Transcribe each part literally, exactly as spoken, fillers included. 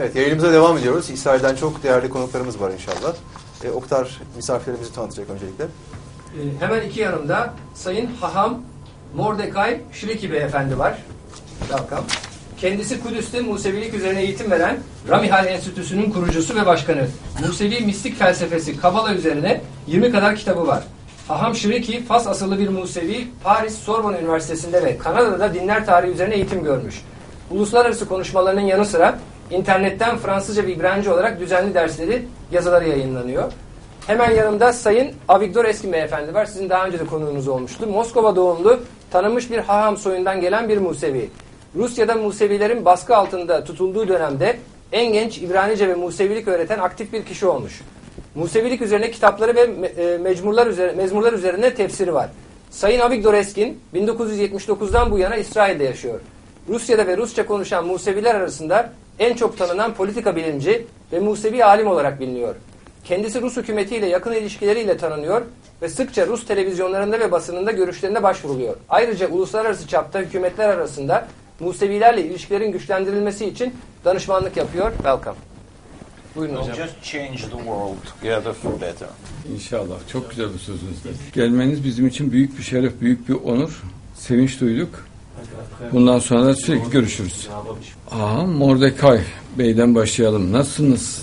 Evet, yayınımıza devam ediyoruz. İsrail'den çok değerli konuklarımız var inşallah. E, Oktar misafirlerimizi tanıtacak öncelikle. E, hemen iki yanımda Sayın Haham Mordecai Şiriki Beyefendi var. Welcome. Kendisi Kudüs'te Musevilik üzerine eğitim veren Ramihal Enstitüsü'nün kurucusu ve başkanı. Musevi mistik felsefesi, Kabala üzerine yirmi kadar kitabı var. Haham Şiriki, Fas asıllı bir Musevi, Paris Sorbonne Üniversitesi'nde ve Kanada'da dinler tarihi üzerine eğitim görmüş. Uluslararası konuşmalarının yanı sıra internetten Fransızca ve İbranice olarak düzenli dersleri, yazıları yayınlanıyor. Hemen yanımda Sayın Avigdor Eskin Beyefendi var. Sizin daha önce de konuğunuz olmuştu. Moskova doğumlu, tanınmış bir Haham soyundan gelen bir Musevi. Rusya'da Musevilerin baskı altında tutulduğu dönemde en genç İbranice ve Musevilik öğreten aktif bir kişi olmuş. Musevilik üzerine kitapları ve mecmurlar üzerine, mezmurlar üzerine tefsiri var. Sayın Avigdor Eskin bin dokuz yüz yetmiş dokuzdan bu yana İsrail'de yaşıyor. Rusya'da ve Rusça konuşan Museviler arasında en çok tanınan politika bilimci ve Musevi alim olarak biliniyor. Kendisi Rus hükümetiyle yakın ilişkileriyle tanınıyor ve sıkça Rus televizyonlarında ve basınında görüşlerine başvuruluyor. Ayrıca uluslararası çapta hükümetler arasında Musevilerle ilişkilerin güçlendirilmesi için danışmanlık yapıyor. Welcome. Buyurun hocam. Just change the world together for better. İnşallah. Çok güzel bir sözünüzde. Gelmeniz bizim için büyük bir şeref, büyük bir onur. Sevinç duyduk. Bundan sonra da sürekli görüşürüz. Aha, Mordecai Bey'den başlayalım. Nasılsınız?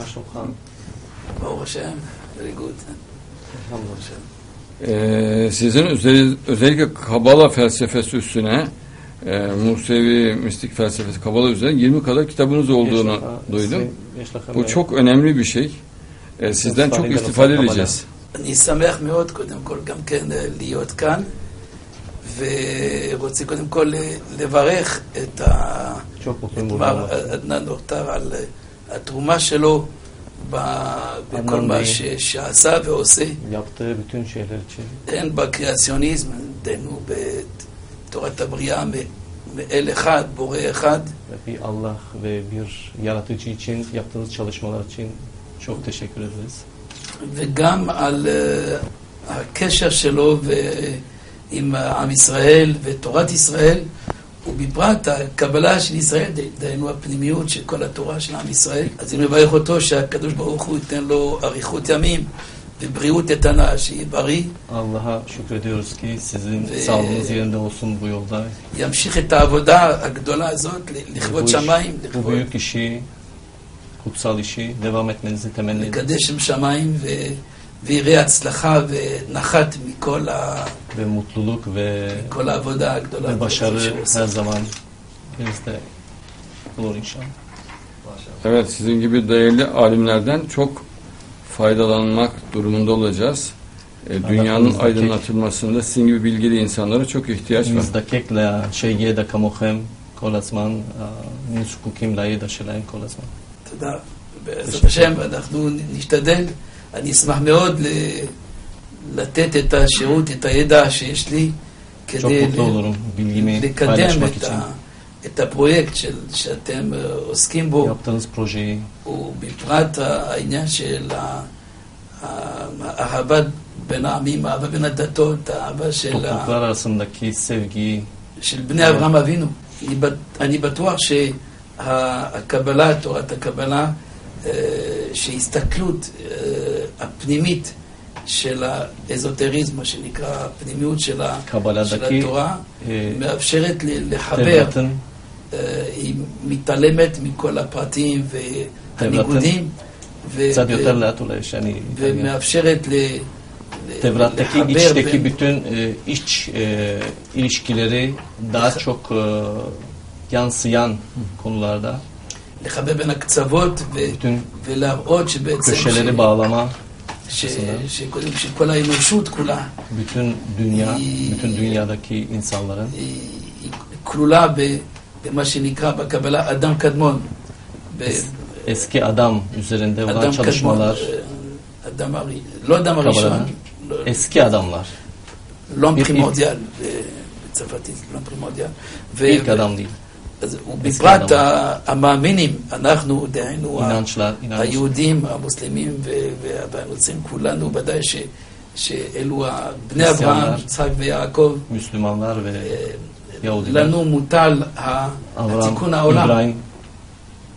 Ee, sizin özel, özellikle Kabala felsefesi üstüne e, Musevi mistik felsefesi Kabala üzerine yirmi kadar kitabınız olduğunu duydum. Bu çok önemli bir şey. E, sizden çok istifade edeceğiz. אני שמח מאוד, קודם כל, גם כן להיות כאן, ורוצה קודם כל לברך את מר עדנאן אוכטר על התרומה שלו בכל מה שעשה ועושה, הן בקריאציוניזם, דהיינו בתורת הבריאה מאל אחד, בורא אחד. Allah ve bir yaratıcı için yaptığınız çalışmalar için çok teşekkür ederiz. וגם על הקשר שלו עם עם ישראל ותורת ישראל, ובפרט הקבלה של ישראל, דהיינו הפנימיות של כל התורה של עם ישראל. אז אני מברך אותו שהקדוש ברוך הוא ייתן לו אריכות ימים ובריאות איתנה, שיהיה בריא. Allah'a şükrediyoruz ki sizin sağlığınız yerinde olsun bu yolda. ימשיך את העבודה הגדולה הזאת לכבוד שמיים. Bu büyük işi, kutsal işi devam etmenizi temenni ederiz. לקדש שם שמיים ויראה הצלחה ונחת מכל ה... ve mutluluk ve, מכל העבודה הגדולה. ve başarı her zaman bizde olur inşallah. Evet, sizin gibi değerli alimlerden çok faydalanmak durumunda olacağız. E, dünyanın aydınlatılmasında sizin gibi bilgili insanlara çok ihtiyaç var. נזדקק שידע כמוכם כל הזמן, היינו זקוקים לידע שלהם כל הזמן. תודה. בעזרת השם, אנחנו נשתדל. אני אשמח מאוד לתת את השירות, את הידע שיש לי, כדי לקדם את הפרויקט שאתם עוסקים בו, ובפרט העניין של האהבה בין העמים, האהבה בין הדתות, האהבה של בני אברהם אבינו. אני בטוח שהקבלה, תורת הקבלה, שהסתכלות הפנימית של האזוטריזם, מה שנקרא הפנימיות של התורה, מאפשרת לחבר, היא מתעלמת מכל הפרטים והניגודים, ומאפשרת Tevrat'taki içteki bütün e, iç e, ilişkileri daha çok e, yansıyan konularda לחבר בין הקצוות ולהראות שבעצם köşeleri bağlama שקודם שכל האנושות כולה bütün dünya bütün dünyadaki insanların כלולה במה שנקרא בקבלה אדם קדמון, eski adam üzerinde olan çalışmalar, לא אדם הראשון, eski adamlar, l'homme primordial בצרפתית, l'homme primordial, ilk adam değil. ובפרט המאמינים, אנחנו, דהיינו היהודים, המוסלמים והנוצרים, כולנו ודאי שאלו בני אברהם, יצחק ויעקב, לנו מוטל תיקון העולם,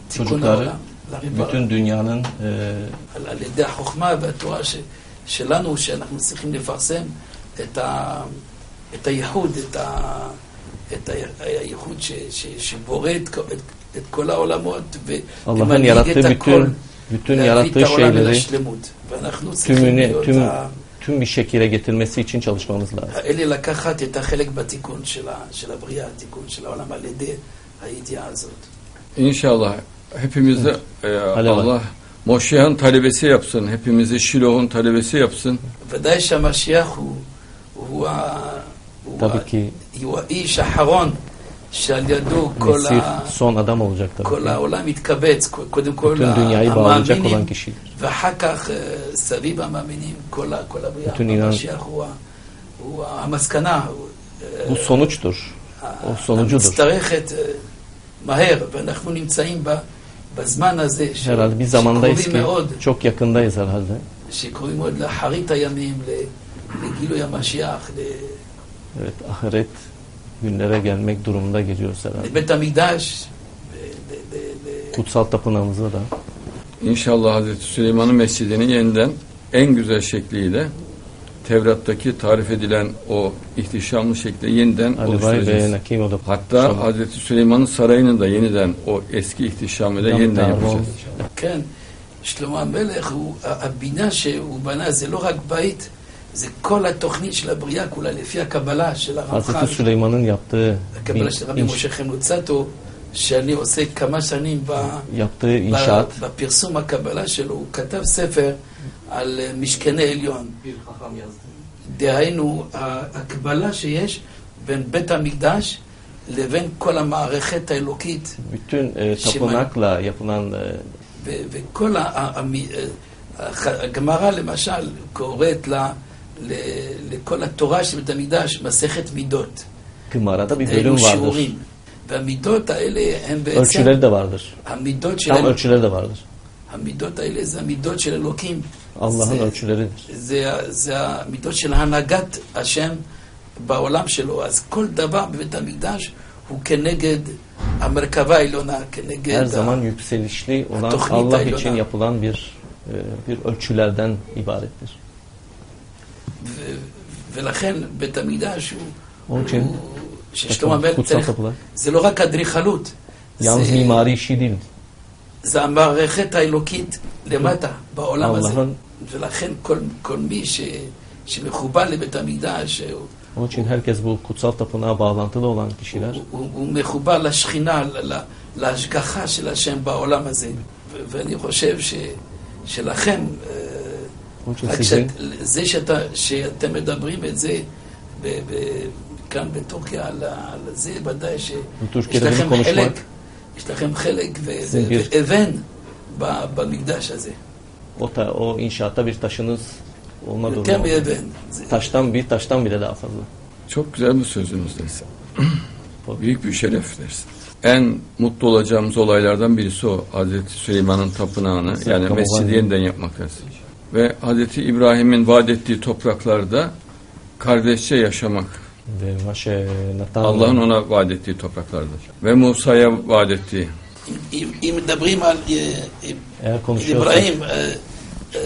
çocukları bütün dünyanın e, על ידי החוכמה והתורה ש- שלנו, שאנחנו צריכים לפרסם את ה- את הייחוד, את ה- את ה- הייחוד ש- ש- שבורא את כל- את- את כל העולמות ו- Allah'ın ומנהיג yarattığı את הכל, bütün bütün להביא את yarattığı העולם אל şeyleri השלמות. ואנחנו צריכים tümüne להיות tüm ה- tüm bir şekilde getirmesi için çalışmamız lazım. האלה לקחת את החלק בתיקון של ה- של הבריאה, התיקון של העולם על ידי הידיעה הזאת. İnşallah hepimizi e, Hadi Allah Moşeh'in talebesi yapsın. Hepimizi Şiloh'un talebesi yapsın. ודאי שהמשיח הוא, הוא, ה- הוא, tabii ה- ki הוא האיש האחרון שעל ידו כל, Mesih ה, son adam olacak tabii כל ki. העולם מתקבץ, קודם כל bütün dünyayı bağlayacak olan המאמינים, kişi. ואחר כך אה, סביב המאמינים, כל, ה- כל הבריאה. bütün inan- המשיח הוא, ה- הוא המסקנה, הוא, אה, Bu sonuçtur. O sonucudur. המצטרכת אה, מהר, ואנחנו נמצאים ב, בזמן הזה, ש- Herhalde bir zamandayız שקרובים ki מאוד, çok yakındayız herhalde. שקרובים מאוד לאחרית הימים, ל- לגילוי המשיח, ל- Evet, ahiret günlere gelmek durumunda geliyoruz herhalde. לבית המקדש, ל- ל- ל- ל- Kutsal tapınağımıza da İnşallah Hazreti Süleyman'ın mescidini yeniden en güzel şekliyle Tevrat'taki tarif edilen o ihtişamlı şekilde yeniden Alivay ve oluşturacağız. Nakim o da Hatta Hazreti Süleyman'ın sarayını da yeniden o eski ihtişamıyla Tam yeniden darbe yapacağız. כן, שלמה המלך, הוא- הבינה שהוא בנה זה לא רק בית, זה כל התוכנית של הבריאה כולה, לפי הקבלה של Hazreti הרמח"ל, Süleyman'ın yaptığı הקבלה של רבי inş, משה חיים לוצאטו, שאני עושה כמה שנים ב... yaptığı ב- inşaat בפרסום הקבלה שלו, הוא כתב ספר על משכני עליון. דהיינו, ההקבלה שיש בין בית המקדש לבין כל המערכת האלוקית, bütün e, tapınakla yapılan e, ו- וכל ה- ה- המ- הח- הגמרא למשל קוראת לה, ל- לכל התורה של בית המקדש מסכת מידות. Gımara'da bir אלו bölüm vardır. שיעורים. והמידות האלה הם בעצם, Ölçüleri de vardır. המידות של Tam אלוקים. ölçüleri de vardır. המידות האלה זה המידות של אלוקים. Allah'ın זה- ölçüleridir. זה, זה המידות של הנהגת השם בעולם שלו. אז כל דבר בבית המקדש הוא כנגד המרכבה העליונה, כנגד... Her ה- zaman yükselişli olan Tohnit Allah Aylona. için yapılan bir e, bir ölçülerden ibarettir. ו- ולכן בית המקדש הוא... Onun için הוא- ששלמה המלך kutsal צריך... tapılar זה לא רק אדריכלות, yalnız זה, mimari işi değil. זה המערכת האלוקית למטה, בעולם הזה. Allah'ın ולכן כל, כל מי ש, שמחובר לבית המקדש, הוא, onun için herkes bu kutsal tapınağa bağlantılı olan kişiler הוא, הוא מחובר לשכינה, ל- ל- להשגחה של השם בעולם הזה. ו- ואני חושב ש, שלכם, אה, onun için רק sizin שאת, זה שאתה, שאתם מדברים את זה ב, ב, כאן בטורקיה על, ה- על זה, ודאי שיש Türkiye'de bunu לכם konuşmak חלק, יש לכם חלק ו- זה ו- bir- ואבן ב- במקדש הזה. o, ta, o inşaatta bir taşınız olma durumu. יותר oldu. מאבן. זה- Taştan bir taştan bile daha fazla. Çok güzel bir sözünüz dersin. Büyük bir şeref dersin. En mutlu olacağımız olaylardan birisi o. Hazreti Süleyman'ın tapınağını yani Tamam, mescidi aynen. yeniden yapmak dersin. Ve Hazreti İbrahim'in vaat ettiği topraklarda kardeşçe yaşamak. Ve maşe natan Allah'ın ona vaat ettiği topraklarda. Ve Musa'ya vaat ettiği. אם אם מדברים על אה, עם eğer konuşuyorsak אברהים, אה, אה,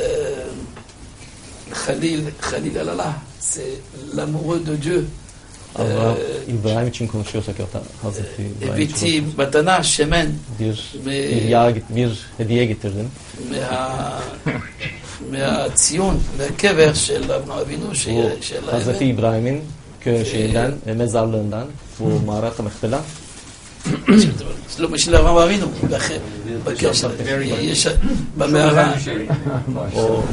חליל, חליל אללה, זה l'amoureux de Dieu. Allah אה, İbrahim için konuşuyorsak ya da Hazreti İbrahim için הבאתי מתנה, שמן, bir, ו- bir yağ bir hediye getirdim. מה- מהציון, מהקבר של אברהם אבינו, Bu ש- של Hazreti האבן. İbrahim'in köy şeyinden, e, mezarlığından bu mağarat Mehbela לא, של אברהם אבינו, באחר- בקשר, יש במערה. o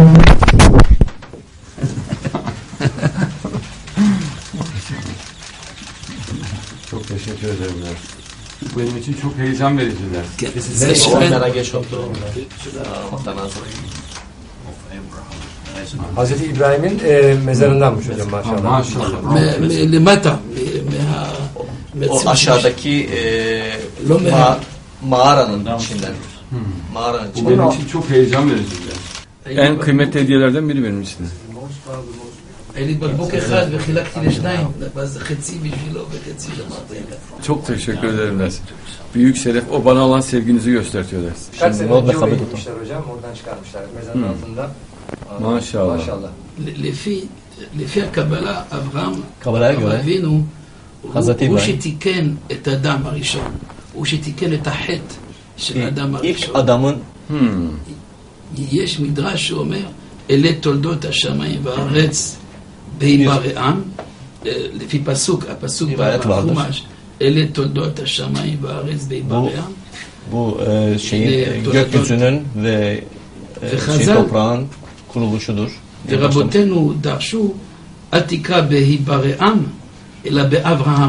Çok teşekkür ederim. Bu benim için çok heyecan vericiler. זה שמן, geç oldu. Hazreti İbrahim'in e, mezarındanmış hocam maşallah. Maşallah. מ- מ- למטה, מ- מה... O מהציון aşağıdaki e, Lo me- ma- mağaranın içinden. Mağaranın Bu içinden. benim için çok heyecan vericiler. En kıymetli hediyelerden biri benim için. היה לי בקבוק אחד וחילקתי לשניים, ואז חצי בשבילו וחצי למרתי. Çok teşekkür ederim dersin. Büyük şeref, o bana olan sevginizi göstertiyor dersin. Kaç sene מאוד önce מכבד oraya אותו. gitmişler hocam, oradan çıkarmışlar mezarın altında. Maşallah. Maşallah. לפי, לפי הקבלה, אברהם, קבלה יורה. אבינו, הוא, חזתי הוא בהם. שתיקן את האדם הראשון, הוא שתיקן את החטא של האדם İlk הראשון. adamın Hmm. יש מדרש שאומר, אלה תולדות השמיים והארץ בהיברעם, לפי פסוק, הפסוק היבראת vardır. בחומש, אלה תולדות השמיים והארץ בהיברעם. bu e, şeyin Ne, e, dur- gökyüzünün ve e, şey, Fehazal- toprağın kuruluşudur. ורבותינו דרשו, אל תקרא בהיברעם, אלא באברהם.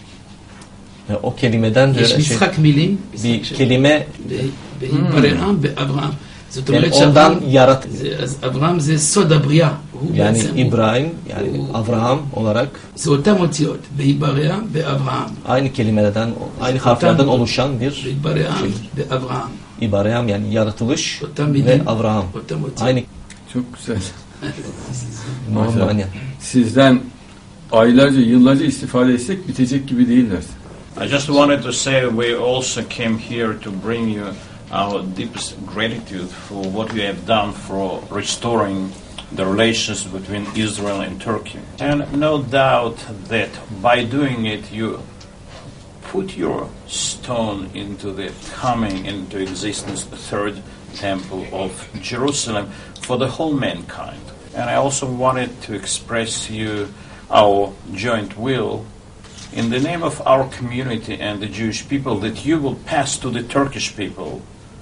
E, O kelimeden de יש şey, משחק מילים, bir משחק של- kelime בהיברעם באברהם. זאת yani אומרת ondan שאברהם, yarat זה- אז אברהם זה סוד הבריאה. הוא yani בעצם, הוא- İbrahim yani הוא- Avraham olarak זה אותם אותיות, בהיברעם באברהם. aynı kelimelerden aynı harflerden oluşan bir בהיברעם באברהם. İbrahim yani yaratılış אותם ve מילים, Avraham אותם אותיות. aynı Çok güzel. normal yani. Sizden aylarca, yıllarca istifade etsek bitecek gibi değil dersin. I just wanted to say we also came here to bring you our deepest gratitude for what you have done for restoring the relations between Israel and Turkey. And no doubt that by doing it you put your stone into the coming into existence the third temple of Jerusalem for the whole mankind. And I also wanted to express you our joint will in the name of our community and the Jewish people that you will pass to the Turkish people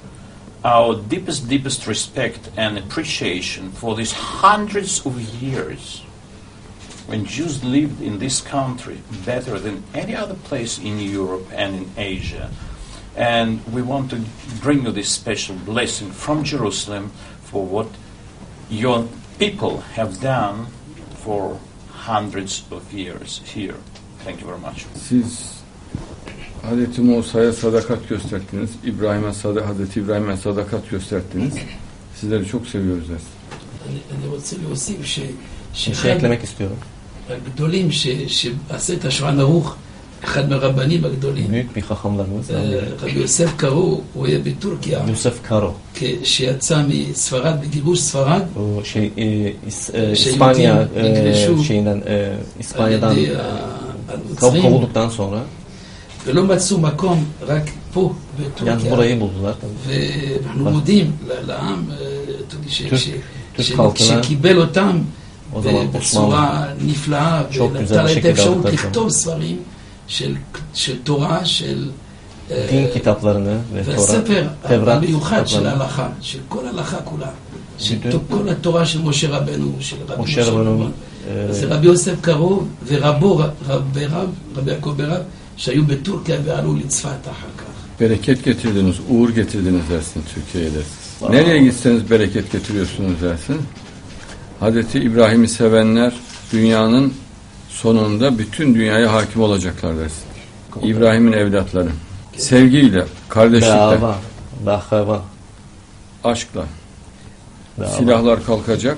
our deepest, deepest respect and appreciation for these hundreds of years when Jews lived in this country better than any other place in Europe and in Asia. And we want to bring you this special blessing from Jerusalem for what your people have done for hundreds of years here. Thank you very much. Siz Hazreti Musa'ya sadakat gösterdiniz. İbrahim'e sadakat, Hazreti İbrahim'e sadakat gösterdiniz. Sizleri çok seviyoruz dersin. אני אני רוצה להוסיף ש- Bir şey שאחד eklemek istiyorum. הגדולים ש- שעשה את השולחן ערוך, אחד מהרבנים הגדולים, Büyük bir hahamlarımız אה, רבי יוסף קראו, הוא היה בטורקיה, Yusuf Karo. כשיצא מספרד, בגירוש ספרד, O şey e, İs, e, Şey, İspanya e, İngilizce- şeyinden e, על İspanya'dan ידי e, הנוצרים, kovulduktan sonra ולא מצאו מקום, רק פה yani בטורקיה. burayı buldular. ואנחנו מודים ל- לעם אה, הטורקי ש- טורק- ש- טורק ש- חלקנה. שקיבל אותם O zaman בצורה נפלאה, çok ונתן güzel bir להם את şekilde האפשרות aldıkları לכתוב ספרים של של תורה, של אה, din kitaplarını ve Tora, והספר Tevrat המיוחד של kitaplarını, ההלכה, של כל ההלכה כולה, של בדיוק. כל התורה של משה רבנו, של רבי משה משה רבנו, רבנו, אה, זה רבי יוסף קרוב ורבו רבי רב, רבי יעקב ברב, שהיו בטורקיה ועלו לצפת אחר כך. Bereket getirdiniz, uğur getirdiniz dersin Türkiye'ye dersin. Nereye gitseniz bereket getiriyorsunuz dersin. Hazreti İbrahim'i sevenler dünyanın sonunda bütün dünyaya hakim olacaklar dersin. İbrahim'in evlatları. Sevgiyle, kardeşlikle, Beava, Bahava, aşkla. Beava. Silahlar kalkacak,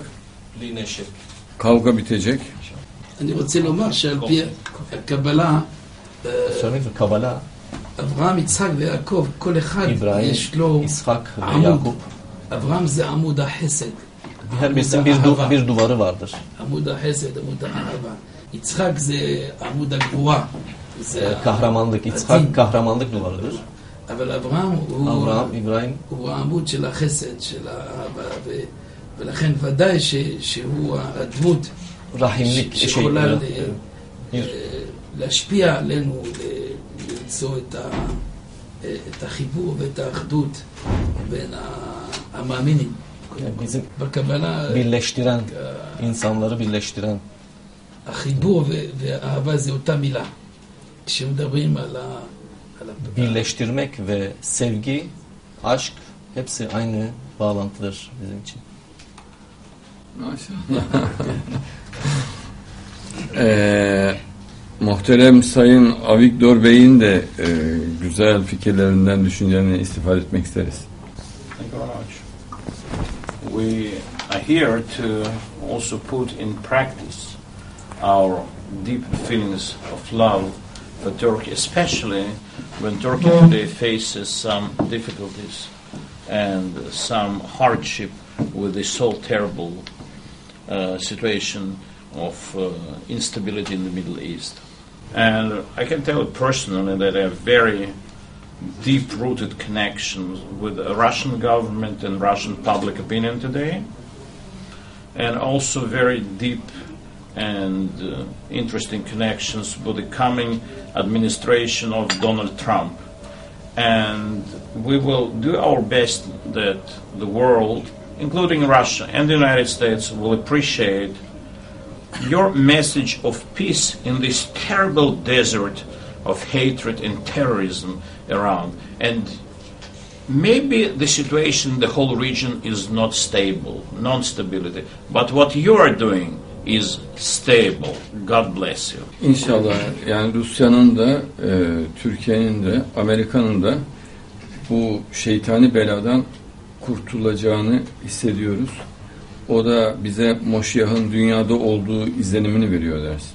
kavga bitecek. אני רוצה לומר שעל פי הקבלה, אה, Söylemek üzere Kabala, אברהם, יצחק ויעקב, כל אחד İbrahim, יש לו İshak ve עמוד. Yakup. אברהם זה עמוד החסד, Her birisinin bir, du, bir duvarı vardır. עמוד החסד, עמוד האהבה. יצחק זה עמוד הגבורה, זה Ee, kahramanlık, הדין. İshak kahramanlık duvarıdır. אבל אברהם הוא, Avraham, İbrahim הוא העמוד של החסד, של האהבה, ו, ולכן ודאי ש, שהוא הדמות rahimlik ש- şey, שיכולה e, ל- bir להשפיע עלינו, ל- למצוא את, ה, את החיבור ואת האחדות בין ה- המאמינים. yani bizim בקבלה birleştiren, insanları birleştiren החיבור ו- והאהבה זה אותה מילה. כשמדברים על ה... על ה- birleştirmek ve sevgi, aşk hepsi aynı bağlantıdır bizim için. Maşallah. ee, muhterem Sayın Avigdor Bey'in de e, güzel fikirlerinden, düşüncelerinden istifade etmek isteriz. Thank you very much. We are here to also put in practice our deep feelings of love for Turkey, especially when Turkey today faces some difficulties and some hardship with this so terrible uh, situation of uh, instability in the Middle East. And I can tell you personally that I have very deep-rooted connections with the Russian government and Russian public opinion today, and also very deep and uh, interesting connections with the coming administration of Donald Trump. And we will do our best that the world, including Russia and the United States, will appreciate your message of peace in this terrible desert of hatred and terrorism around. And maybe the situation in the whole region is not stable, non-stability, but what you are doing is stable. God bless you. İnşallah yani Rusya'nın da, e, Türkiye'nin de, Amerika'nın da bu şeytani beladan kurtulacağını hissediyoruz. O da bize Moşiyah'ın dünyada olduğu izlenimini veriyor dersin.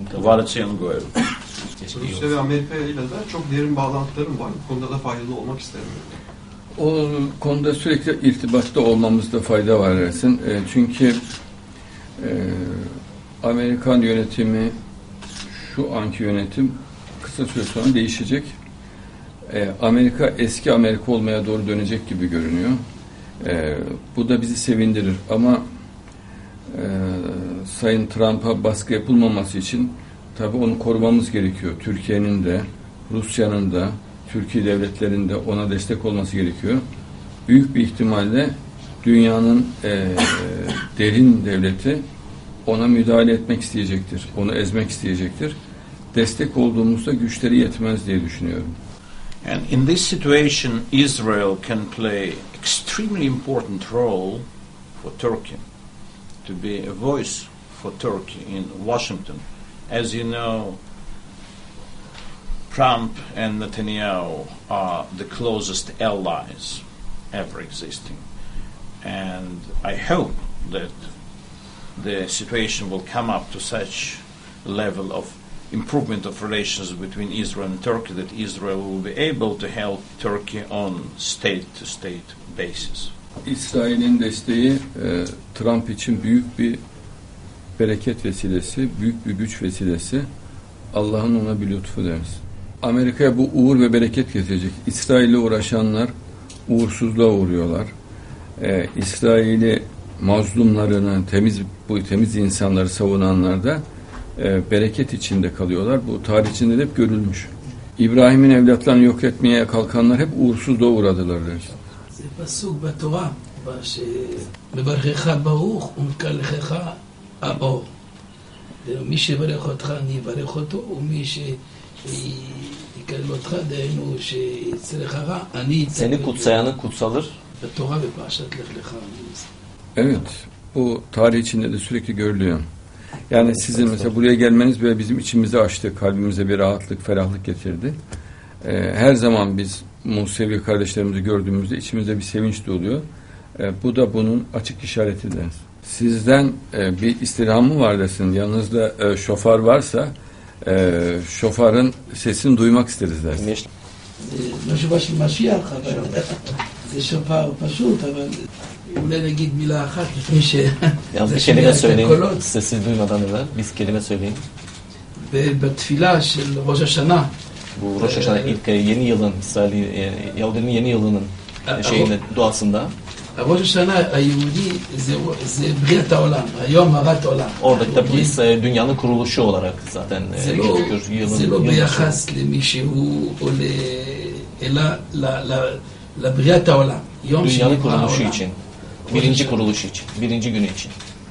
Rusya ve Amerika ile de çok derin bağlantılarım var. Bu konuda da faydalı olmak isterim. O konuda sürekli irtibatta olmamızda fayda var dersin. E, çünkü e, Amerikan yönetimi, şu anki yönetim kısa süre sonra değişecek. E, Amerika eski Amerika olmaya doğru dönecek gibi görünüyor. E, bu da bizi sevindirir ama e, Sayın Trump'a baskı yapılmaması için tabii onu korumamız gerekiyor. Türkiye'nin de, Rusya'nın da, Türkiye devletlerinin de ona destek olması gerekiyor. Büyük bir ihtimalle dünyanın e, derin devleti ona müdahale etmek isteyecektir. Onu ezmek isteyecektir. Destek olduğumuzda güçleri yetmez diye düşünüyorum. And in this situation, Israel can play extremely important role for Turkey, to be a voice for Turkey in Washington. As you know, Trump and Netanyahu are the closest allies ever existing. And I hope that the situation will come up to such a level of improvement of relations between Israel and Turkey that Israel will be able to help Turkey on state-to-state basis. İsrail'in desteği e, Trump için büyük bir bereket vesilesi, büyük bir güç vesilesi. Allah'ın ona bir lütfu deriz. Amerika'ya bu uğur ve bereket getirecek. İsrail'le uğraşanlar uğursuzluğa uğruyorlar. Ee, İsrail'i mazlumlarını, temiz bu temiz insanları savunanlar da e, bereket içinde kalıyorlar. Bu tarih içinde de hep görülmüş. İbrahim'in evlatlarını yok etmeye kalkanlar hep uğursuzluğa uğradılar deriz. פסוק בתורה, מברכך ברוך ומקלחך האור. מי שברך אותך אני אברך אותו, ומי שיקלל אותך, דהיינו שיצא רע, אני אצא. Seni kutsayanı kutsalır. בתורה בפרשת לך לך. Evet, bu tarih içinde de sürekli görülüyor. Yani sizin mesela buraya gelmeniz böyle bizim içimizi açtı, kalbimize bir rahatlık, ferahlık getirdi. Ee, her zaman biz Musevi kardeşlerimizi gördüğümüzde içimizde bir sevinç doluyor. Ee, bu da bunun açık işaretidir. Sizden e, bir istirham mı var desin, yanınızda e, şoför varsa e, şoförün sesini duymak isteriz dersin. לא שופר של משיח, אבל זה שופר פשוט, אבל אולי נגיד מילה אחת לפני ש... Yalnız bir kelime söyleyin, sesi duymadan evvel biz kelime söyleyin. בתפילה של ראש השנה, Bu Rosh Hashanah ilk yeni yılın, İsrail Yahudi'nin yeni yılının şeyinde duasında ראש השנה היהודי זה בריאת העולם, היום הרת העולם. Orada tabii ki dünyanın kuruluşu olarak zaten geçiyor yılın. זה לא ביחס למישהו או אלא לבריאת העולם. Dünyanın kuruluşu için, birinci kuruluşu için, birinci günü için.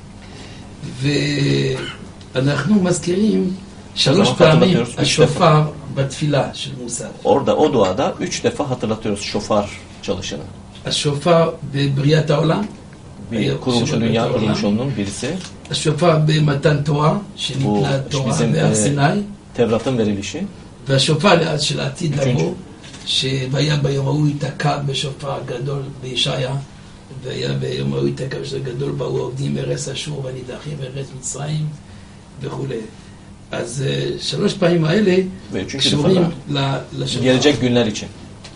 ואנחנו מזכירים שלוש פעמים השופר בתפילה של מוסר. Orada o duada üç defa hatırlatıyoruz şofar çalışını. השופר בבריאת העולם. Bir kuruluşu, dünya kuruluşunun birisi. השופר במתן תורה, שניתנה תורה בהר סיני. Tevrat'ın verilişi. והשופר של העתיד לבוא, שהיה ביום ההוא ייתקע בשופר גדול בישעיה, והיה ביום ההוא ייתקע בשופר גדול באו העובדים ארץ אשור והנידחים ארץ מצרים, וכולי. אז שלוש פעמים האלה קשורים לשופר. Gelecek günler için.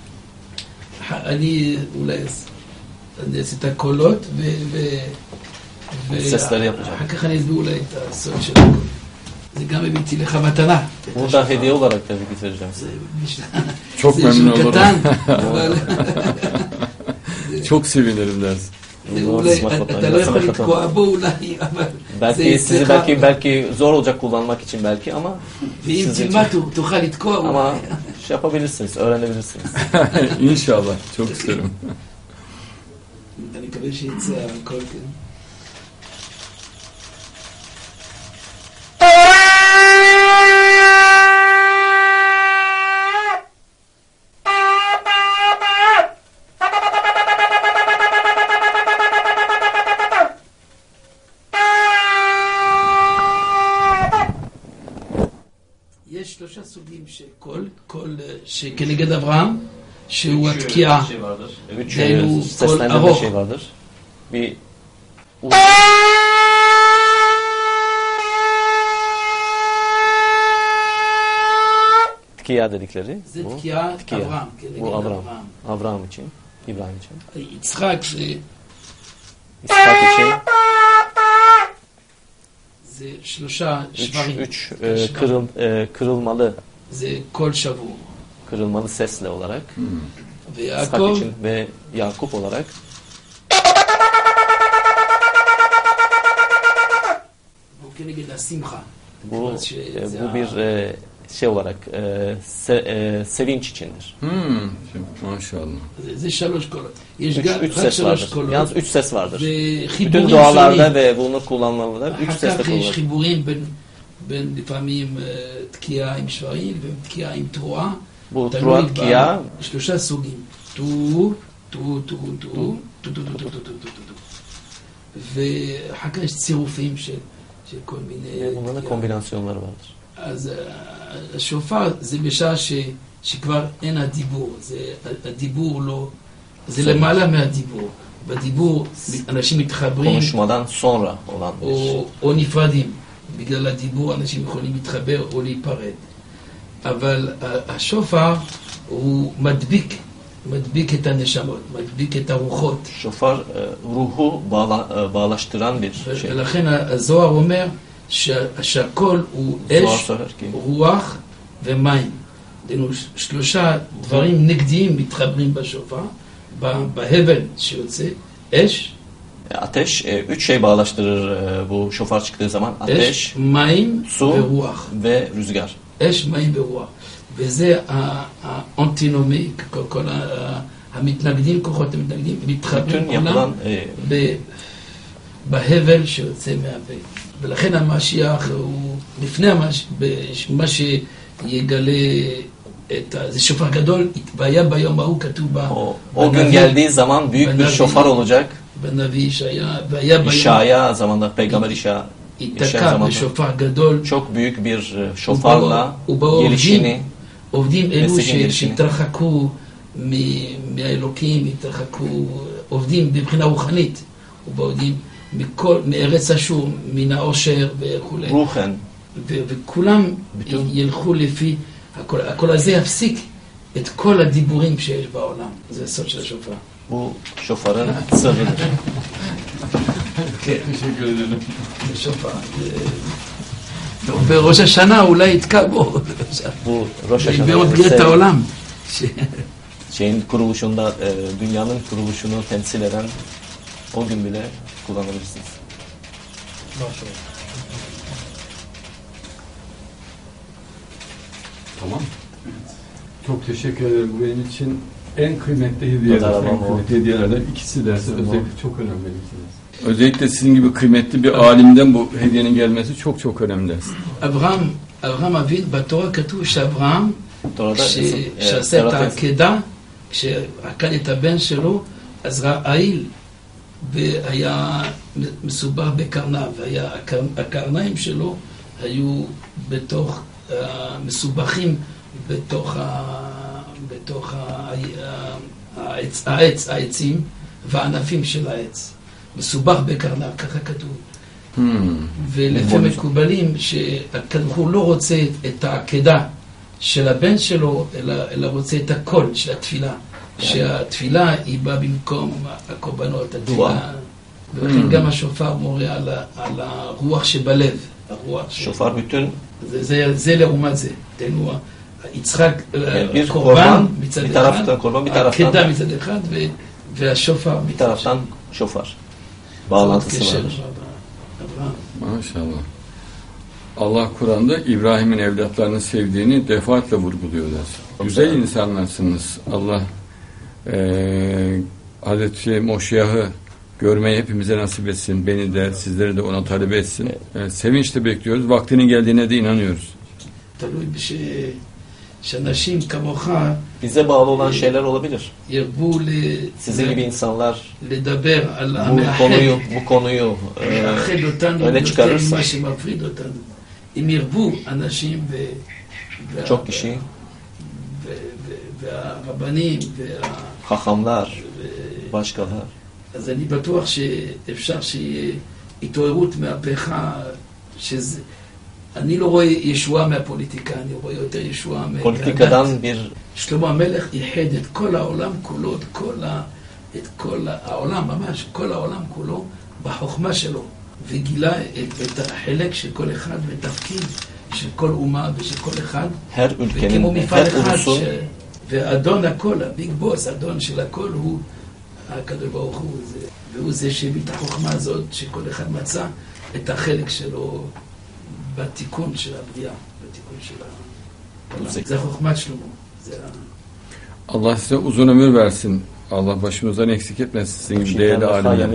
אני אולי אני אעשה את הקולות ואחר כך אני אסביר אולי את הסוד של הקול. זה גם הבאתי לך מתנה. Bunu da hediye olarak tabii ki vereceğim. Çok memnun olurum. קטן, אבל... Çok sevinirim dersin. אולי, אתה לא יכול לתקוע בו אולי, אבל... Belki sizi belki belki zor olacak kullanmak için belki ama ואם sizin תלמד için. תוכל לתקוע Ama אולי. şey yapabilirsiniz, öğrenebilirsiniz. İnşallah. Çok isterim. אני מקווה שיצא הכל כן. יש שלושה סוגים של קול, קול שכנגד אברהם, שהוא התקיעה, Üç דהיינו קול seslendirme ארוך. şey vardır. Bir Tkiya dedikleri. זה Bu תקיעה תקיעה. אברהם, כנגד Bu Abraham. אברהם. Abraham için, İbrahim için. יצחק זה, İshak için זה שלושה üç, שברים, üç e, kırıl, e, kırılmalı זה קול שבור. kırılmalı sesle olarak. İshak ויעקב için ve Yakup olarak הוא כנגד השמחה. bu ש- e, זה bu ה- bir e, şey olarak e, se, e, sevinç içindir. Hmm. Maşallah. זה- זה שלוש קולות. יש Üç, גם üç רק ses שלוש vardır. קולות. Yalnız üç ses vardır. וחיבורים Bütün dualarda שונים. ve bunu kullanmalılar. Üç אחר sesle כך יש kullanılır. חיבורים בין, בין לפעמים אה, תקיעה עם שברים ותקיעה עם תרועה. Bu תלוי truat kiya בשלושה סוגים. טו, טו, טו, טו, טו, טו, טו, טו, טו, טו, טו, טו. ואחר כך יש צירופים של, של כל מיני... ve bunların da kombinasyonları vardır. אז אה, השופר זה בשעה ש, שכבר אין הדיבור, זה, הדיבור לא, זה למעלה מהדיבור. בדיבור אנשים מתחברים Konuşmadan sonra olan bir şey. או, או נפרדים. בגלל הדיבור אנשים יכולים להתחבר או להיפרד. אבל ה- השופר הוא מדביק, מדביק את הנשמות, מדביק את הרוחות. Şofar e, ruhu bağla, e, bağlaştıran bir şey. ולכן הזוהר אומר שה- שהכל הוא זוהר אש, סוהר, כן. רוח ומים. דהיינו, שלושה דברים נגדיים מתחברים בשופר, ב- בהבל שיוצא, אש, Ateş, e, üç şey bağlaştırır e, bu şofar çıktığı zaman. אש, Ateş, מים su ורוח. ve rüzgar. אש, מים ורוח. וזה ה- האנטינומי, כל- כל ה- המתנגדים, כוחות המתנגדים, מתחברים Bütün yapılan כולם e, ב- בהבל שיוצא מהפה. ולכן המשיח הוא, לפני המש... בש- מה שיגלה את ה... זה שופר גדול, והיה ביום ההוא כתוב ב- o, o gün geldiği zaman büyük bir בנביא- şofar olacak. בנביא ישעיה, והיה ביום İşaya zamanında, peygamber İşa, İşa ייתקע zamanında בשופר גדול, çok büyük bir e, şofarla ובאו gelişini, עובדים אלו הישגים ש- גרשיים. שהתרחקו מ- מהאלוקים, התרחקו, עובדים מבחינה רוחנית, ובעובדים מכל, מארץ אשור, מן העושר וכולי. ruhen ו- וכולם ביטול. ילכו לפי, הכל, הכל הזה יפסיק את כל הדיבורים שיש בעולם. זה הסוד של השופר. bu şofarın sırrıdır. כן, Teşekkür ederim. שופר. טוב, בראש השנה אולי יתקע בו. Bu Rosh ביום בריאת Hashanah העולם. ש- şeyin kuruluşunda, e, dünyanın kuruluşunu temsil eden o gün bile kullanabilirsiniz. Tamam. Çok teşekkür ederim. Bu benim için en kıymetli hediyeler. Tamam, En o. kıymetli hediyelerden ikisi derse özellikle çok önemli benim için. Özellikle sizin gibi kıymetli bir alimden bu hediyenin gelmesi çok çok önemli dersin. אברהם, אברהם אבינו, בתורה כתוב שאברהם, Torada כש- e, שעשה את Serhat- העקדה, כשעקד את הבן שלו, אז ראה העיל, והיה מסובך בקרניו, והיה, הקר- הקרניים שלו היו בתוך, אה, מסובכים בתוך, ה- בתוך ה- העץ, העץ, העצים והענפים של העץ. מסובך בקרניו, ככה כתוב. ולפי מקובלים שהקדוש ברוך הוא לא רוצה את העקדה של הבן שלו, אלא, אלא רוצה את הקול של התפילה. שהתפילה היא באה במקום הקורבנות, התפילה. ולכן גם השופר מורה על, ה, על הרוח שבלב. הרוח שופר ביטון. זה, זה, זה לעומת זה. תנו, יצחק, קורבן מצד אחד, העקדה מצד אחד, והשופר מצד אחד. שופר. Bağlantısı var. Maşallah. Allah Kur'an'da İbrahim'in evlatlarını sevdiğini defaatle vurguluyorlar. Güzel insanlarsınız. Allah e, Hazreti Moşiyah'ı görmeyi hepimize nasip etsin. Beni de sizleri de ona talep etsin. E, sevinçle bekliyoruz. Vaktinin geldiğine de inanıyoruz. Tabii bir şey שאנשים כמוך bize bağlı olan şeyler olabilir. ירבו Sizin gibi insanlar לדבר על bu konuyu bu konuyu מאחד אותנו öne çıkarırsa מה שמפריד אותנו. אם ירבו אנשים çok kişi והרבנים hahamlar başkalar. אז אני בטוח שאפשר שיהיה התעוררות מהפכה שזה אני לא רואה ישועה מהפוליטיקה, אני רואה יותר ישועה מהדת. שלמה המלך ייחד את כל העולם כולו, את כל, ה, את כל העולם, ממש כל העולם כולו, בחוכמה שלו, וגילה את, את החלק של כל אחד ותפקיד של כל אומה ושל כל אחד. וכמו מפעל אחד, ש... ואדון הכל, הביג בוס, אדון של הכל הוא הקדוש ברוך הוא, זה, והוא זה שהביא את החוכמה הזאת, שכל אחד מצא את החלק שלו. בתיקון של הבריאה, בתיקון של העולם. זה חוכמת שלמה. Allah size uzun ömür versin. Allah başımızdan eksik etmesin sizin gibi değerli alimler.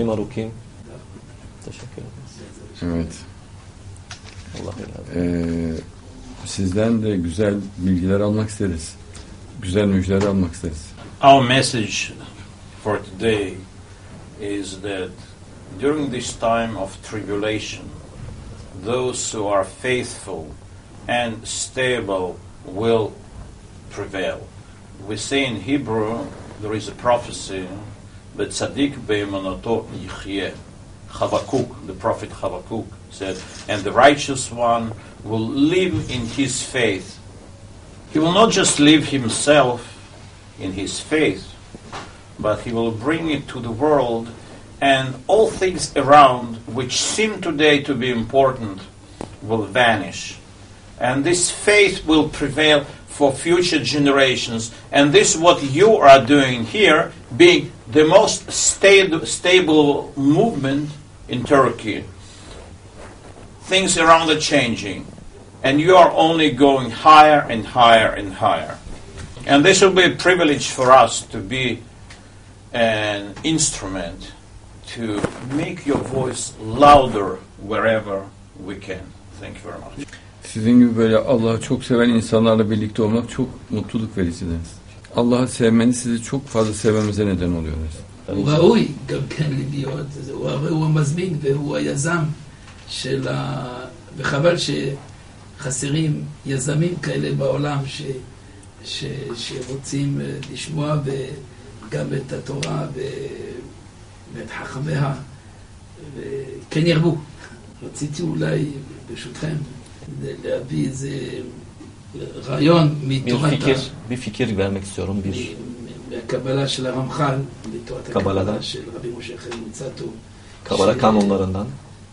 Teşekkür ederiz. Evet. Allah ee, sizden de güzel bilgiler almak isteriz. Güzel müjdeler almak isteriz. Our message for today is that during this time of tribulation, those who are faithful and stable will prevail. We say in Hebrew, there is a prophecy, that Tzaddik be'emunato yichye. Habakkuk, the prophet Habakkuk said, and the righteous one will live in his faith. He will not just live himself in his faith, but he will bring it to the world, and all things around which seem today to be important will vanish. And this faith will prevail for future generations. And this is what you are doing here, being the most sta- stable movement in Turkey. Things around are changing. And you are only going higher and higher and higher. And this will be a privilege for us to be an instrument to make your voice louder wherever we can. Thank you very much. Sizin gibi böyle Allah'ı çok seven insanlarla birlikte olmak çok mutluluk vericidir. Allah'ı sevmeniz sizi çok fazla sevmemize neden oluyor. הוא ראוי גם כן להיות, הוא המזמין והוא היזם של ה... וחבל שחסרים יזמים כאלה בעולם ש... ש... שרוצים לשמוע וגם את התורה ו... ואת חכמיה, וכן ירבו. רציתי אולי, ברשותכם, להביא איזה רעיון מתורת... Bir fikir vermek istiyorum. Bir מהקבלה של הרמח"ל, מתורת הקבלה של רבי משה חיים לוצאטו. קבלה kanunlarından.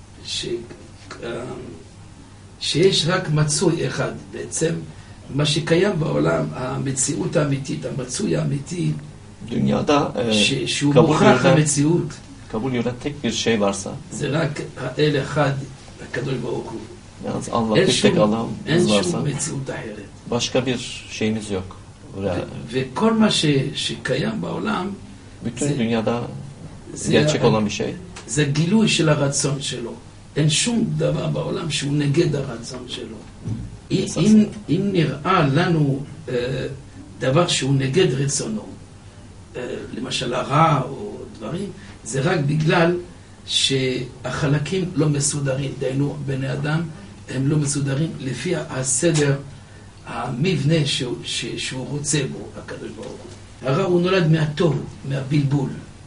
שיש רק מצוי אחד, בעצם מה שקיים בעולם, המציאות האמיתית, המצוי האמיתי, dünyada e, שהוא מוכרח המציאות. kabul gören tek bir şey varsa. זה רק האל אחד, הקדוש ברוך הוא. Yalnız Allah, tek tek Allah'ımız varsa. אין שום מציאות אחרת. Başka bir şeyimiz yok. וכל מה שקיים בעולם, bütün dünyada gerçek olan bir şey. זה גילוי של הרצון שלו. אין שום דבר בעולם שהוא נגד הרצון שלו. אם, אם נראה לנו דבר שהוא נגד רצונו, למשל הרע או דברים, זה רק בגלל שהחלקים לא מסודרים. דיינו, בני אדם הם לא מסודרים לפי הסדר, המבנה שהוא, שהוא רוצה בו, הקדוש ברוך הוא. הרע הוא נולד מהתוהו, מהבלבול.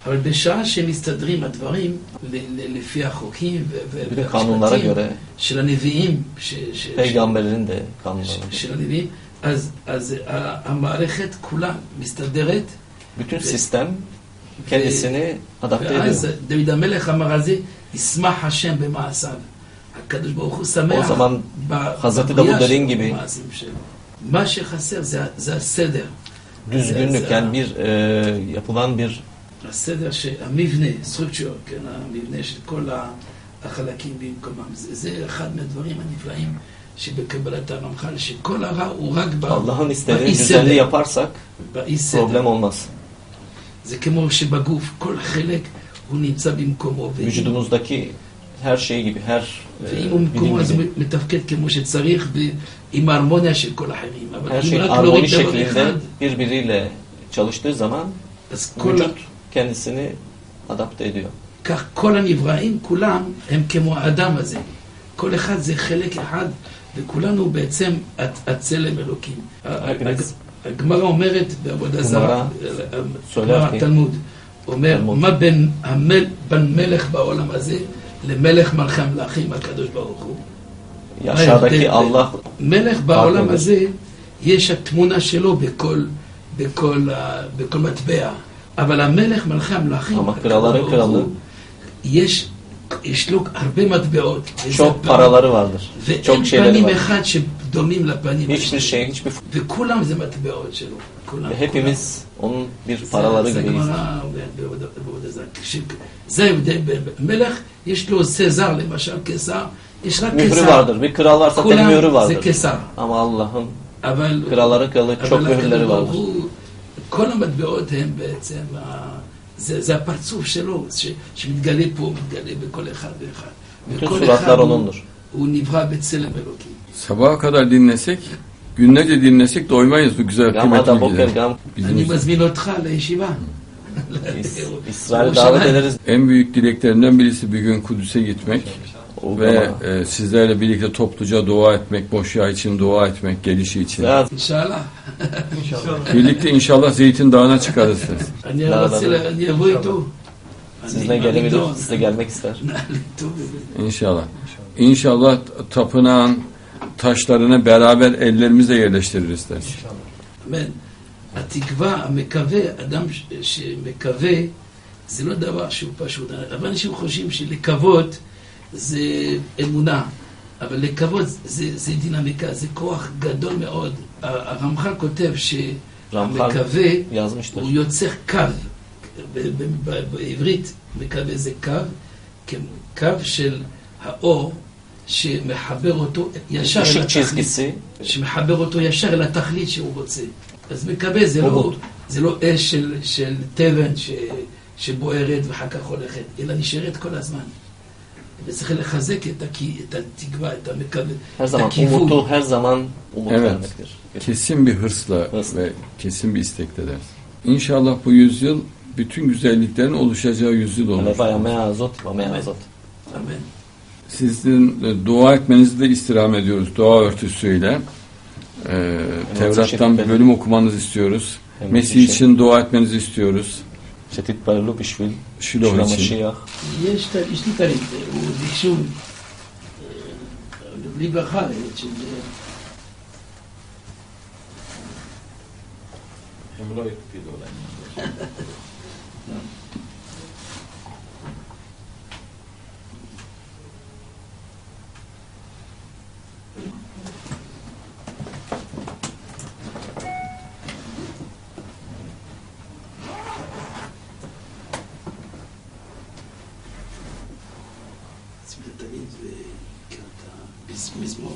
אבל בשעה שמסתדרים הדברים לפי החוקים kanunlara göre, של הנביאים, peygamberlerin de kanunları, של הנביאים, אז, אז המערכת כולה מסתדרת. bütün sistem kendisini adapte ediyor. ואז דוד המלך אמר על זה, ישמח השם במעשיו. הקדוש ברוך הוא שמח בבריאה של המעשים שלו. מה שחסר זה, זה הסדר. Düzgünlük, yani bir e, yapılan bir הסדר שהמבנה, סטרוקצ'ר, כן, המבנה של כל החלקים במקומם. זה, זה אחד מהדברים הנפלאים שבקבלת הרמח"ל, שכל הרע הוא רק באי Allah'ın istediğini düzenli yaparsak problem olmaz. זה כמו שבגוף, כל חלק הוא נמצא במקומו. Vücudumuzdaki her şey gibi, her ואם הוא במקומו אז הוא מתפקד כמו שצריך עם ההרמוניה של כל האחרים. Her şey harmoni şeklinde birbiriyle çalıştığı zaman vücut kendisini adapte ediyor. כך כל הנבראים, כולם הם כמו האדם הזה. כל אחד זה חלק אחד, וכולנו בעצם הצלם אלוקים. הגמרא אומרת בעבודה זרה, התלמוד, אומר, מה בין מלך בעולם הזה למלך מלכי המלכים הקדוש ברוך הוא? Yaşardaki Allah, מלך בעולם הזה, יש התמונה שלו בכל, בכל, בכל מטבע. אבל המלך מלכי המלכים, יש, יש לו הרבה מטבעות. Çok paraları vardır. Çok şeyleri var. אחד שדומים לפנים. Hiçbir şey, hiçbir... וכולם זה מטבעות שלו. Ve hepimiz onun bir paraları gibiyiz. זה ההבדל במלך, יש לו סזר למשל, קיסר, יש רק mührü קיסר. vardır. Bir kral varsa tek mührü vardır. זה קיסר. Ama Allah'ın kralların kralı çok mühürleri vardır. כל המטבעות הם בעצם, זה, זה הפרצוף שלו, ש, שמתגלה פה, מתגלה בכל אחד ואחד. וכל אחד הוא, הוא נברא בצלם אלוקים. Sabaha kadar dinlesek, günlerce dinlesek doymayız bu güzel kıymetli bilgiler. אני מזמין אותך לישיבה. İsrail'e davet ederiz. En büyük dileklerinden birisi bir gün Kudüs'e gitmek ve e, sizlerle birlikte topluca dua etmek, Boşya için dua etmek, gelişi için. İnşallah. Birlikte inşallah Zeytin Dağı'na çıkarız. Sizle gelebilir, siz de gelmek ister. İnşallah. İnşallah tapınağın taşlarını beraber ellerimizle yerleştiririz deriz. Amen. התקווה, המקווה, אדם שמקווה, זה לא דבר שהוא פשוט. אבל אנשים חושבים שלקוות זה אמונה, אבל לקוות זה, זה דינמיקה, זה כוח גדול מאוד. הרמח"ל כותב שהמקווה הוא יוצר קו, בעברית מקווה זה קו, קו של האור שמחבר אותו ישר אל התכלית, שמחבר אותו ישר אל התכלית שהוא רוצה. אז מקווה זה לא, זה לא אש של, של תבן ש, שבוערת ואחר כך הולכת, אלא נשארת כל הזמן. וצריך לחזק את, הכי, את התקווה, את המקווה, את הכיוון. Umutu her zaman umut evet. vermektir. Kesin bir hırsla Hırsla. ve kesin bir istekle deriz. İnşallah bu yüzyıl bütün güzelliklerin oluşacağı yüzyıl olur. Amen. Sizin dua etmenizi de istirham ediyoruz dua örtüsüyle. Ee, Tevrat'tan bir bölüm okumanızı istiyoruz. Mesih için dua etmenizi istiyoruz. Şiloh için. יש לי תריד, הוא ביקשו בלי ברכה הם לא יקפידו עליהם. מזמור.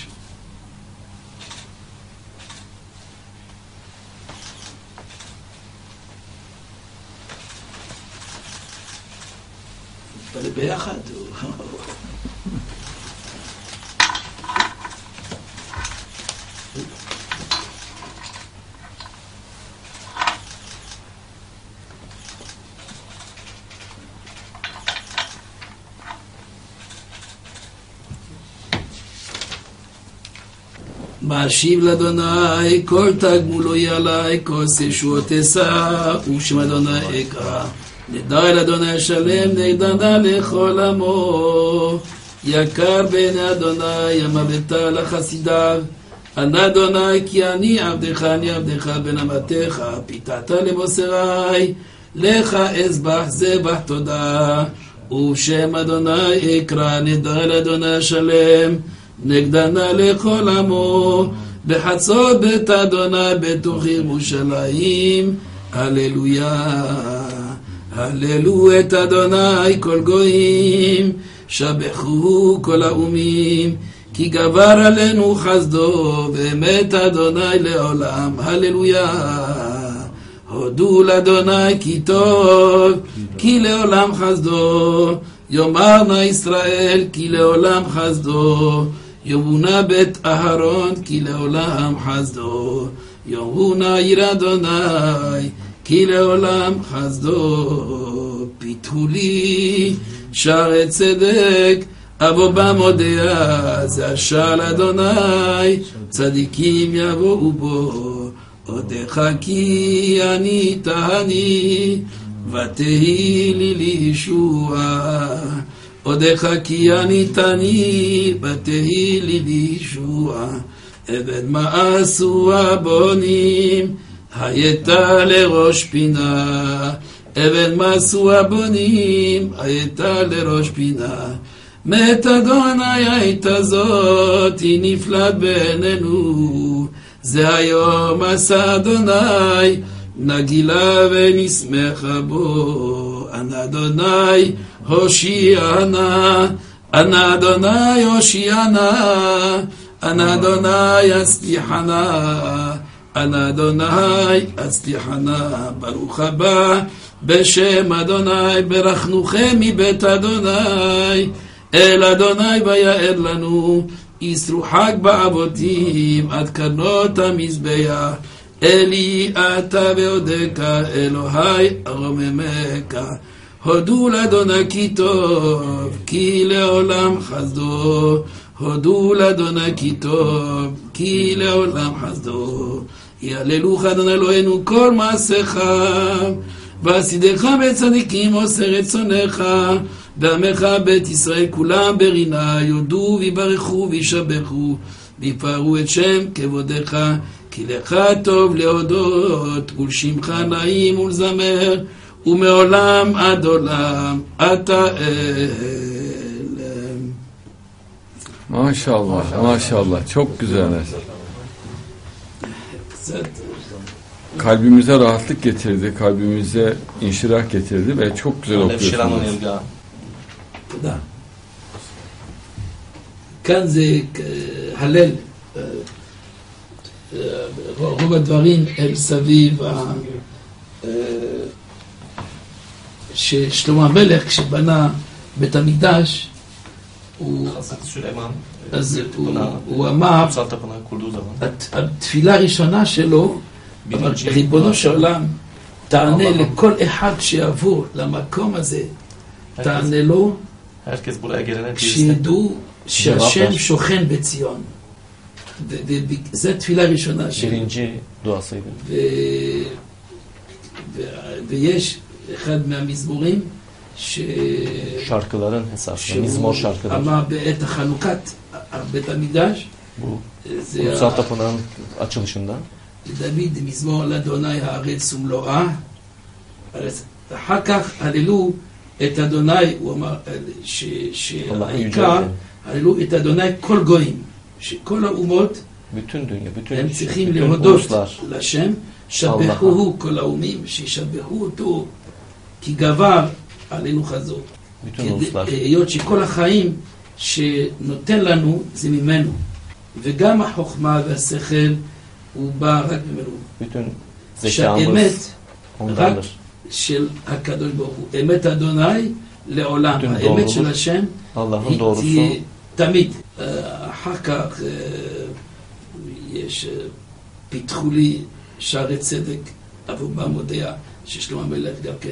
אבל ביחד מאשיב לאדוני כל תגמולו עלי, כל ישועות אשא ושם אדוני אקרא. נדע אל אדוני שלם נגדנה לכל עמו. יקר בעיני אדוני המבטה לחסידיו. ענה אדוני כי אני עבדך אני עבדך בן אמתך פיתת למוסרי לך אזבח זבח תודה ובשם אדוני אקרא נדע אל אדוני שלם נגדנה לכל עמו בחצות בית אדוני בתוך ירושלים הללויה הללו את אדוני כל גויים שבחו כל האומים כי גבר עלינו חסדו ואמת אדוני לעולם הללויה הודו לאדוני כי טוב כי לעולם חסדו יאמר נא ישראל כי לעולם חסדו יאמרו בית אהרון כי לעולם חסדו יאמרו נא עיר אדוני כי לעולם חסדו פיתחו לי שערי צדק אבוא במודע זה השער אדוני צדיקים יבואו בו עודך כי אני תעני ותהי לי לישועה עודך כי אני תעני ותהי לי לישועה עבד מעשו הבונים הייתה לראש פינה עבד מעשו הבונים הייתה לראש פינה מת אדוני הייתה זאת היא נפלאת בעינינו זה היום עשה אדוני נגילה ונשמחה בו ענה אדוני הושיענה ענה אדוני הושיענה ענה אדוני הצליחנה ענה אדוני הצליחנה ברוך הבא בשם אדוני ברכנוכם מבית אדוני אל אדוני ויער לנו ישרו חג באבותים עד קרנות המזבח אלי אתה ועודך אלוהי ארוממך הודו לאדוני כי טוב כי לעולם חסדו הודו לאדוני כי טוב כי לעולם חסדו יהללוך אדוני אלוהינו כל מעשיך ועשידך בצדיקים עושה רצונך ועמך בית ישראל כולם ברינה יודו ויברכו וישבחו ויפארו את שם כבודך כי לך טוב להודות ולשמך נעים ולזמר ומעולם עד עולם אתה אל. Maşallah, maşallah. Çok güzel. Kalbimize rahatlık getirdi, kalbimize inşirah getirdi ve çok güzel okuyorsunuz. תודה. כאן זה הלל, רוב הדברים הם סביב ששלמה המלך כשבנה בית המקדש אז הוא אמר התפילה הראשונה שלו ריבונו של עולם תענה לכל אחד שיעבור למקום הזה תענה לו שידעו שהשם שוכן בציון וזו תפילה ראשונה שלו ויש אחד מהמזמורים şarkıların hesabı, mizmor şarkıları. Ama beit hanukat beit hamikdash bu kutsal tapınağın açılışında David mizmor l'Adonai haaretz umlo'a אחר כך הללו את אדוני הוא אמר שהעיקר הללו את אדוני כל גויים שכל האומות הם צריכים להודות לשם שבחוהו כל האומים שישבחו אותו כי גבר עלינו חזור היות שכל החיים שנותן לנו זה ממנו וגם החוכמה והשכל הוא בא רק ממנו שהאמת רק של הקדוש ברוך הוא אמת אדוני לעולם האמת של השם היא תהיה תמיד אחר כך יש פיתחו לי שערי צדק אבו במודע ששלמה המלך גם כן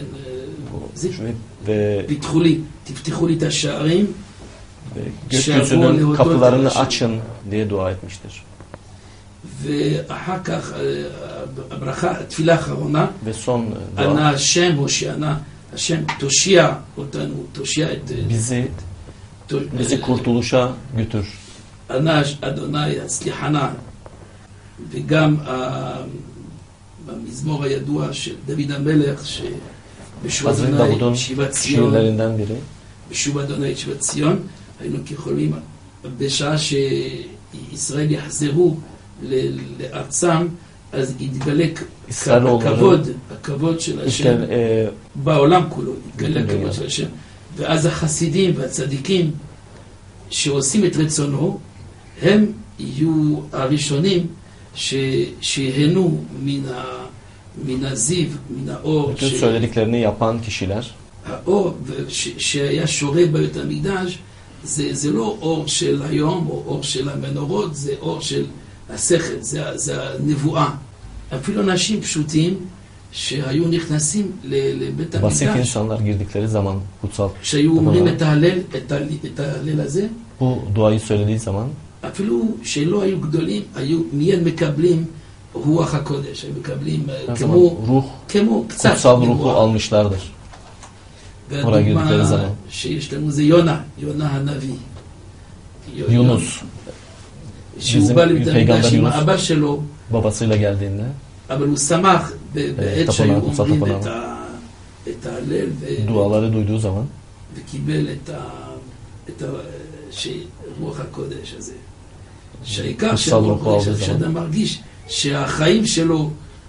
פיתחו לי, תפתחו לי את השערים gökyüzünün kapılarını açın diye dua etmiştir. ואחר כך הברכה, התפילה האחרונה ענה השם הושיענה השם תושיע אותנו, תושיע את... Bizi bizi kurtuluşa götür. אנש אדוני הצליחנה, וגם במזמור הידוע של דוד המלך, שבשוב אדוני שיבת ציון, בשוב אדוני שיבת ציון, היינו כחולמים בשעה שישראל יחזרו לארצם, אז יתגלק הכבוד, הכבוד של השם בעולם כולו, יתגלק הכבוד של השם, ואז החסידים והצדיקים שעושים את רצונו, הם יהיו הראשונים שיהנו מן, ה, מן הזיו, מן האור. Bütün söylediklerini yapan kişiler. האור ש, שהיה שורה בבית המקדש, זה, זה לא אור של היום או אור של המנורות, זה אור של השכל, זה, זה הנבואה. אפילו אנשים פשוטים שהיו נכנסים לבית המקדש. Basit insanlar girdikleri zaman kutsal. שהיו אומרים את ההלל, את ההלל הזה. Bu duayı söylediği zaman אפילו שלא היו גדולים, היו מיד מקבלים רוח הקודש, היו מקבלים כמו, כמו קצת kutsal ruhu almışlardır. Oraya girdikleri zaman. שיש לנו זה יונה, יונה הנביא. Yunus. שהוא בא לבית המקדש עם האבא שלו, babasıyla geldiğinde, אבל הוא שמח בעת שהיו אומרים את ההלל, duaları duyduğu zaman, וקיבל את רוח הקודש הזה. שהעיקר שאדם מרגיש שהחיים שלו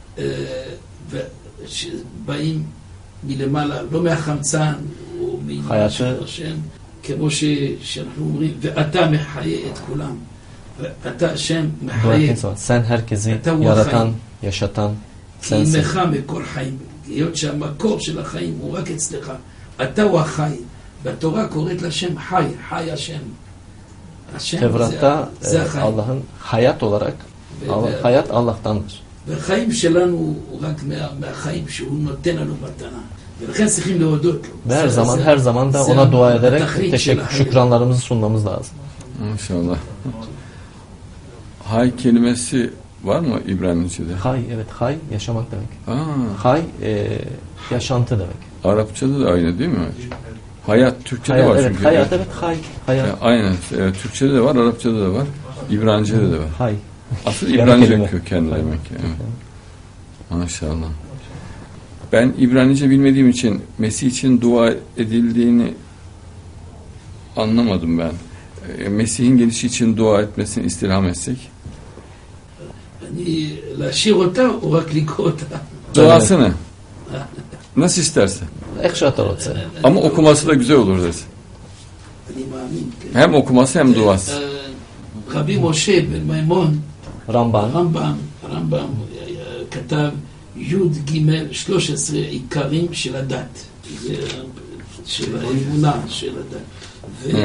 באים מלמעלה, לא מהחמצן או ממשהו השם, כמו שאנחנו אומרים, ואתה מחיה את כולם. ואתה השם מחיה. Sen herkesi yaratan, yaşatan sensin. אימך מכל חיים. היות שהמקור של החיים הוא רק אצלך. אתה הוא החי. והתורה קוראת לשם חי, חי השם. Tevrat'ta e, Allah'ın hayat olarak, Allah, hayat Allah'tandır. והחיים שלנו הוא רק מה, מהחיים שהוא נותן לנו מתנה. ולכן צריכים להודות לו. Ve her zaman, her zaman da ona dua ederek teşekkür, şükranlarımızı sunmamız lazım. Maşallah. Hay kelimesi var mı İbranice'de? Hay, evet, hay yaşamak demek. Aa. Hay e, yaşantı demek. Arapçada da aynı değil mi? Hayat Türkçe'de hayat, var evet, çünkü. Hayat, evet, hay. Hayat. Ya, aynen. Evet, Türkçe'de de var, Arapçada da var. İbranice'de de var. Hay. Asıl İbranice kökenli demek yani. Maşallah. Ben İbranice bilmediğim için Mesih için dua edildiğini anlamadım ben. Mesih'in gelişi için dua etmesini istirham etsek. Duasını nasıl istersen. Ama okuması da güzel olur desin. Hem okuması hem duası. רבי משה בן מימון, רמב"ם, רמב"ם, רמב"ם כתב י' ג' שלוש עשרה עיקרים של הדת, של האמונה של הדת.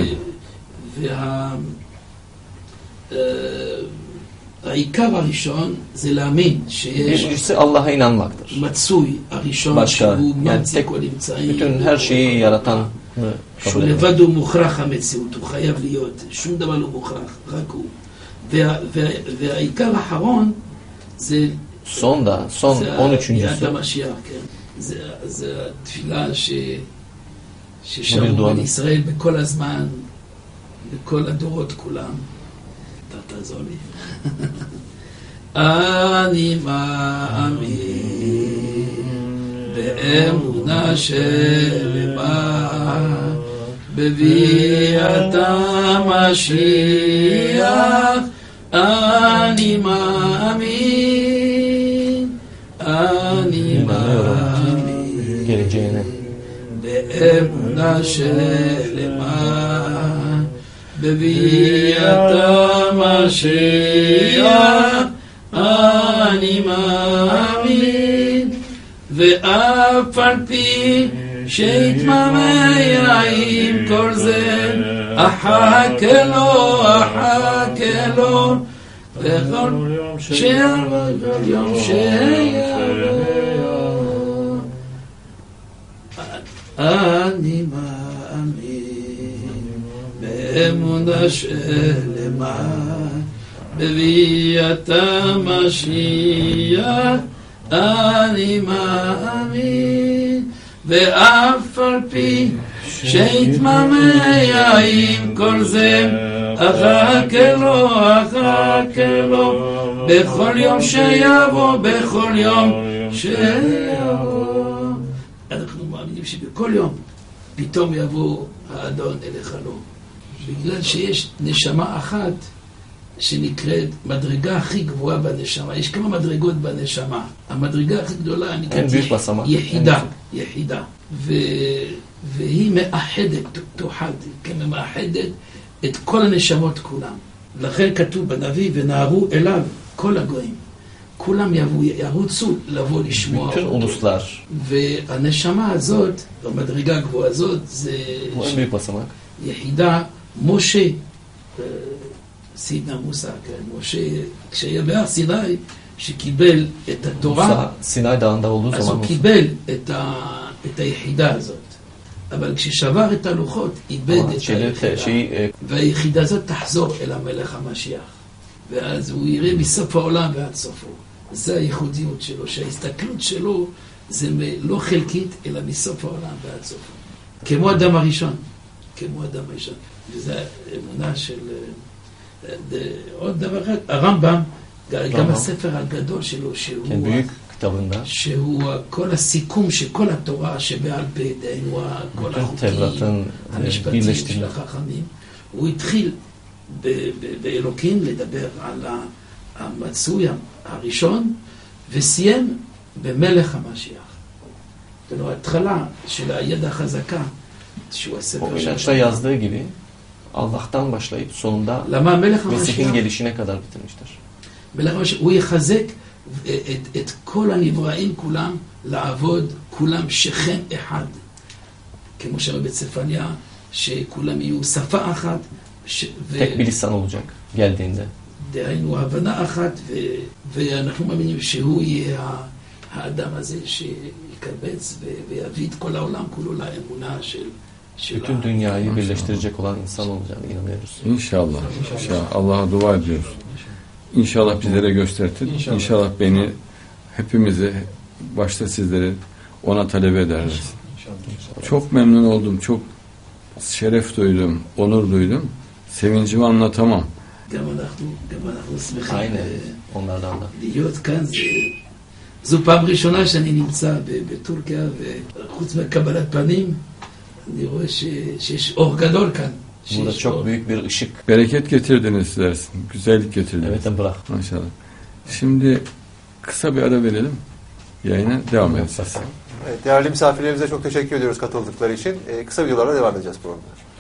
והעיקר הראשון זה להאמין שיש Allah'a inanmaktır. מצוי הראשון שהוא מציא כל אמצעים. bütün her şeyi yaratan שהוא לבד הוא מוכרח המציאות, הוא חייב להיות, שום דבר לא מוכרח, רק הוא. והעיקר האחרון זה son da, son on üçüncüsü המשיח, כן. זה התפילה ששמעו בין ישראל בכל הזמן, בכל הדורות כולם. אתה תעזור לי. אני מאמין באמונה שלמה בביאת המשיח. אני מאמין, אני מאמין באמונה שלמה בביאת המשיח. אני מאמין ואף על פי שיתממע עם כל זה אחכה לו, אחכה לו וכל שיבוא יום שיבוא. אני מאמין באמונה שלמה בביאת המשיח. אני מאמין ואף על פי שהתממע עם כל זה, אחכה לו, אחכה לו, בכל יום שיבוא, בכל יום שיבוא. אנחנו מאמינים שבכל יום פתאום יבוא האדון אליך לו. בגלל שיש נשמה אחת שנקראת מדרגה הכי גבוהה בנשמה. יש כמה מדרגות בנשמה. המדרגה הכי גדולה נקראת יחידה, יחידה. ו... והיא מאחדת, תאחד, כמה מאחדת את כל הנשמות כולם. לכן כתוב בנביא, ונהרו אליו כל הגויים. כולם יבואו, ירוצו לבוא לשמוע אותו. והנשמה הזאת, במדרגה הגבוהה הזאת, זה יחידה, משה, סידנה מוסא, כן, משה, כשהיה בהר סיני, שקיבל את התורה, אז הוא קיבל את, ה, את היחידה הזאת. אבל כששבר את הלוחות, איבד את היחידה. והיחידה הזאת תחזור אל המלך המשיח. ואז הוא יראה מסוף העולם ועד סופו. זה הייחודיות שלו, שההסתכלות שלו זה לא חלקית, אלא מסוף העולם ועד סופו. כמו אדם הראשון. כמו אדם הראשון. וזו אמונה של... עוד דבר אחד, הרמב"ם, גם הספר הגדול שלו, שהוא, שהוא כל הסיכום של כל התורה שבעל פה, דהיינו כל החוקים, המשפטים של החכמים, הוא התחיל באלוקים לדבר על המצוי הראשון, וסיים במלך המשיח. זאת אומרת, ההתחלה של הידע החזקה, שהוא הספר של... Şaşta yazdığı gibi Allah'tan başlayıp sonunda Mesih'in gelişine kadar bitirmiştir. מלך המשיח, הוא יחזק את, את כל הנבראים כולם לעבוד, כולם שכם אחד. כמו שאומר בצפניה, שכולם יהיו שפה אחת. ש... Tek bir lisan olacak geldiğinde. דהיינו הבנה אחת, ו... ואנחנו מאמינים שהוא יהיה האדם הזה שיקבץ ו... ויביא את כל העולם כולו לאמונה של... Bütün dünyayı birleştirecek olan insan olacağını inanıyoruz. İnşallah. İnşallah. Allah'a dua ediyoruz. İnşallah bizlere göstertin. İnşallah. İnşallah beni, hepimizi, başta sizleri ona talep ederiz. İnşallah. Çok memnun oldum. Çok şeref duydum. Onur duydum. Sevincimi anlatamam. Aynen. Onlardan da. להיות כאן זו פעם ראשונה שאני נמצא בטורקיה, וחוץ מקבלת פנים אני רואה שיש אור גדול כאן. Burada çok büyük bir ışık. Bereket getirdiniz sizler. Güzellik getirdiniz. Evet, bırak. Maşallah. Şimdi kısa bir ara verelim. Yayına devam edeceğiz. Evet, değerli misafirlerimize çok teşekkür ediyoruz katıldıkları için. Ee, kısa videolarla devam edeceğiz programda.